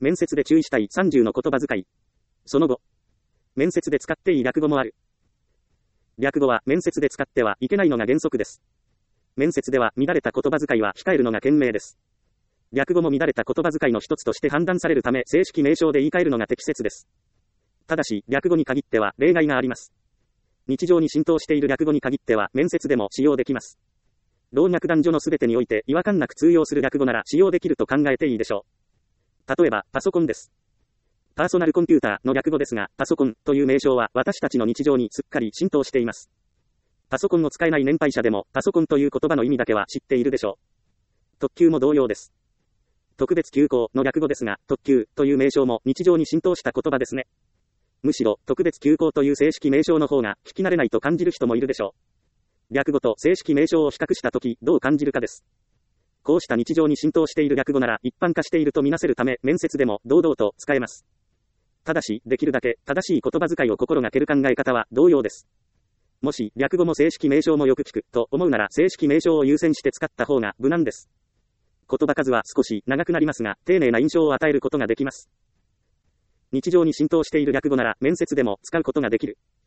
面接で注意したい30の言葉遣い。その後、面接で使っていい略語もある。略語は面接で使ってはいけないのが原則です。面接では乱れた言葉遣いは控えるのが賢明です。略語も乱れた言葉遣いの一つとして判断されるため正式名称で言い換えるのが適切です。ただし、略語に限っては例外があります。日常に浸透している略語に限っては面接でも使用できます。老若男女のすべてにおいて違和感なく通用する略語なら使用できると考えていいでしょう。例えば、パソコンです。パーソナルコンピューターの略語ですが、パソコンという名称は私たちの日常にすっかり浸透しています。パソコンを使えない年配者でも、パソコンという言葉の意味だけは知っているでしょう。特急も同様です。特別急行の略語ですが、特急という名称も日常に浸透した言葉ですね。むしろ、特別急行という正式名称の方が聞き慣れないと感じる人もいるでしょう。略語と正式名称を比較したとき、どう感じるかです。こうした日常に浸透している略語なら一般化しているとみなせるため、面接でも堂々と使えます。ただし、できるだけ正しい言葉遣いを心がける考え方は同様です。もし、略語も正式名称もよく聞くと思うなら正式名称を優先して使った方が無難です。言葉数は少し長くなりますが、丁寧な印象を与えることができます。日常に浸透している略語なら面接でも使うことができる。